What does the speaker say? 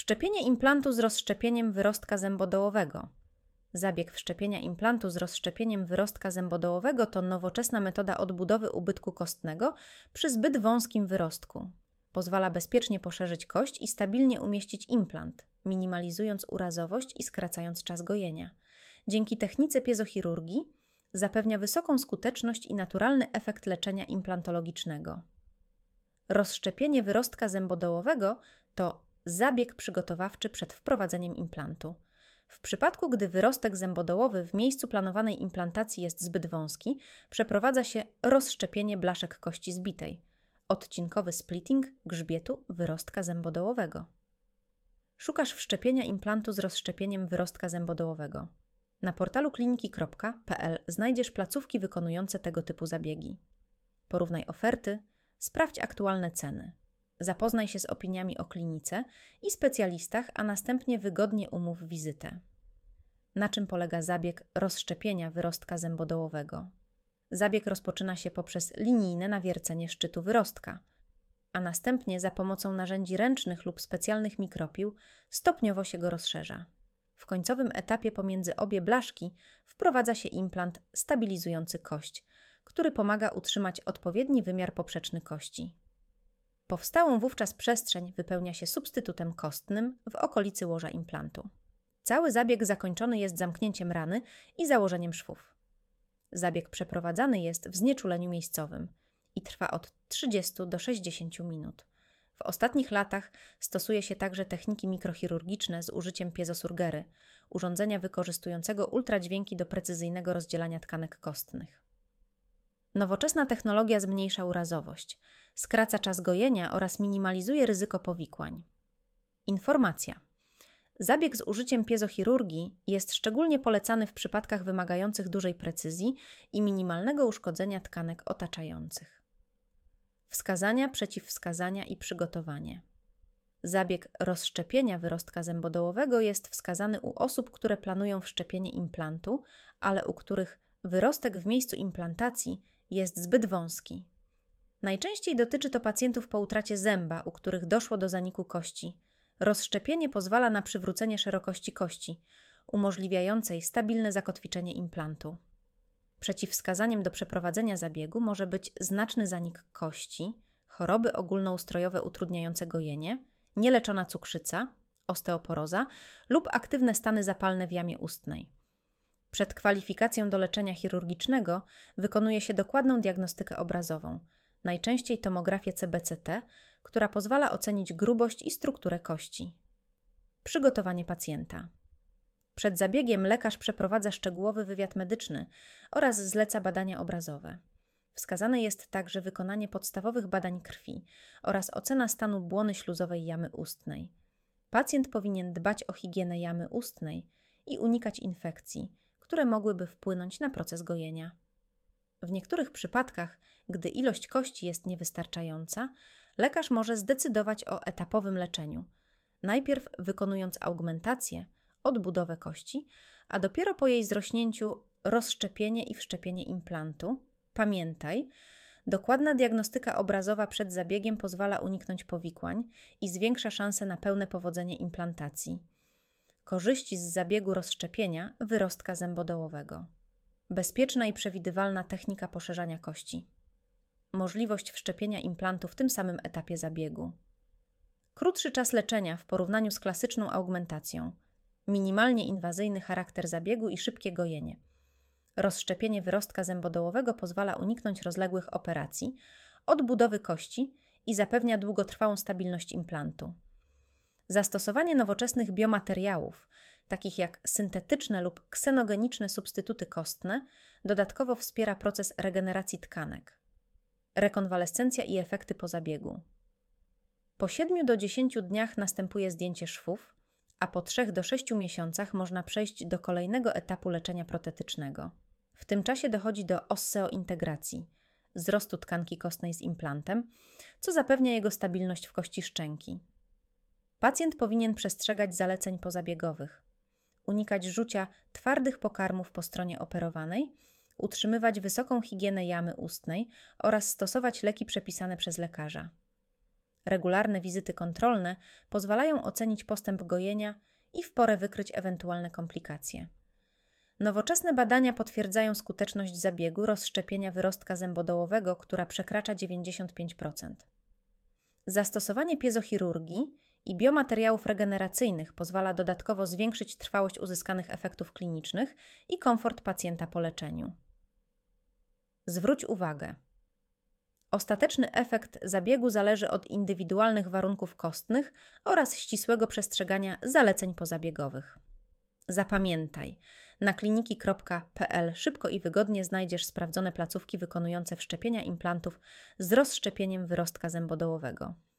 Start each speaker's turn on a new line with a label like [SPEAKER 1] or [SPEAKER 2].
[SPEAKER 1] Wszczepienie implantu z rozszczepieniem wyrostka zębodołowego. Zabieg wszczepienia implantu z rozszczepieniem wyrostka zębodołowego to nowoczesna metoda odbudowy ubytku kostnego przy zbyt wąskim wyrostku. Pozwala bezpiecznie poszerzyć kość i stabilnie umieścić implant, minimalizując urazowość i skracając czas gojenia. Dzięki technice piezochirurgii zapewnia wysoką skuteczność i naturalny efekt leczenia implantologicznego. Rozszczepienie wyrostka zębodołowego to zabieg przygotowawczy przed wprowadzeniem implantu. W przypadku, gdy wyrostek zębodołowy w miejscu planowanej implantacji jest zbyt wąski, przeprowadza się rozszczepienie blaszek kości zbitej, odcinkowy splitting grzbietu wyrostka zębodołowego. Szukasz wszczepienia implantu z rozszczepieniem wyrostka zębodołowego. Na portalu kliniki.pl znajdziesz placówki wykonujące tego typu zabiegi. Porównaj oferty, sprawdź aktualne ceny. Zapoznaj się z opiniami o klinice i specjalistach, a następnie wygodnie umów wizytę. Na czym polega zabieg rozszczepienia wyrostka zębodołowego? Zabieg rozpoczyna się poprzez linijne nawiercenie szczytu wyrostka, a następnie za pomocą narzędzi ręcznych lub specjalnych mikropił stopniowo się go rozszerza. W końcowym etapie pomiędzy obie blaszki wprowadza się implant stabilizujący kość, który pomaga utrzymać odpowiedni wymiar poprzeczny kości. Powstałą wówczas przestrzeń wypełnia się substytutem kostnym w okolicy łoża implantu. Cały zabieg zakończony jest zamknięciem rany i założeniem szwów. Zabieg przeprowadzany jest w znieczuleniu miejscowym i trwa od 30 do 60 minut. W ostatnich latach stosuje się także techniki mikrochirurgiczne z użyciem piezosurgery, urządzenia wykorzystującego ultradźwięki do precyzyjnego rozdzielania tkanek kostnych. Nowoczesna technologia zmniejsza urazowość, skraca czas gojenia oraz minimalizuje ryzyko powikłań. Informacja. Zabieg z użyciem piezochirurgii jest szczególnie polecany w przypadkach wymagających dużej precyzji i minimalnego uszkodzenia tkanek otaczających. Wskazania, przeciwwskazania i przygotowanie. Zabieg rozszczepienia wyrostka zębodołowego jest wskazany u osób, które planują wszczepienie implantu, ale u których wyrostek w miejscu implantacji jest zbyt wąski. Najczęściej dotyczy to pacjentów po utracie zęba, u których doszło do zaniku kości. Rozszczepienie pozwala na przywrócenie szerokości kości, umożliwiającej stabilne zakotwiczenie implantu. Przeciwwskazaniem do przeprowadzenia zabiegu może być znaczny zanik kości, choroby ogólnoustrojowe utrudniające gojenie, nieleczona cukrzyca, osteoporoza lub aktywne stany zapalne w jamie ustnej. Przed kwalifikacją do leczenia chirurgicznego wykonuje się dokładną diagnostykę obrazową, najczęściej tomografię CBCT, która pozwala ocenić grubość i strukturę kości. Przygotowanie pacjenta. Przed zabiegiem lekarz przeprowadza szczegółowy wywiad medyczny oraz zleca badania obrazowe. Wskazane jest także wykonanie podstawowych badań krwi oraz ocena stanu błony śluzowej jamy ustnej. Pacjent powinien dbać o higienę jamy ustnej i unikać infekcji, które mogłyby wpłynąć na proces gojenia. W niektórych przypadkach, gdy ilość kości jest niewystarczająca, lekarz może zdecydować o etapowym leczeniu, najpierw wykonując augmentację, odbudowę kości, a dopiero po jej zrośnięciu rozszczepienie i wszczepienie implantu. Pamiętaj, dokładna diagnostyka obrazowa przed zabiegiem pozwala uniknąć powikłań i zwiększa szanse na pełne powodzenie implantacji. Korzyści z zabiegu rozszczepienia wyrostka zębodołowego. Bezpieczna i przewidywalna technika poszerzania kości. Możliwość wszczepienia implantu w tym samym etapie zabiegu. Krótszy czas leczenia w porównaniu z klasyczną augmentacją. Minimalnie inwazyjny charakter zabiegu i szybkie gojenie. Rozszczepienie wyrostka zębodołowego pozwala uniknąć rozległych operacji, odbudowy kości i zapewnia długotrwałą stabilność implantu. Zastosowanie nowoczesnych biomateriałów, takich jak syntetyczne lub ksenogeniczne substytuty kostne, dodatkowo wspiera proces regeneracji tkanek. Rekonwalescencja i efekty po zabiegu. Po 7 do 10 dniach następuje zdjęcie szwów, a po 3 do 6 miesiącach można przejść do kolejnego etapu leczenia protetycznego. W tym czasie dochodzi do osseointegracji, wzrostu tkanki kostnej z implantem, co zapewnia jego stabilność w kości szczęki. Pacjent powinien przestrzegać zaleceń pozabiegowych, unikać rzucia twardych pokarmów po stronie operowanej, utrzymywać wysoką higienę jamy ustnej oraz stosować leki przepisane przez lekarza. Regularne wizyty kontrolne pozwalają ocenić postęp gojenia i w porę wykryć ewentualne komplikacje. Nowoczesne badania potwierdzają skuteczność zabiegu rozszczepienia wyrostka zębodołowego, która przekracza 95%. Zastosowanie piezochirurgii i biomateriałów regeneracyjnych pozwala dodatkowo zwiększyć trwałość uzyskanych efektów klinicznych i komfort pacjenta po leczeniu. Zwróć uwagę. Ostateczny efekt zabiegu zależy od indywidualnych warunków kostnych oraz ścisłego przestrzegania zaleceń pozabiegowych. Zapamiętaj, na kliniki.pl szybko i wygodnie znajdziesz sprawdzone placówki wykonujące wszczepienia implantów z rozszczepieniem wyrostka zębodołowego.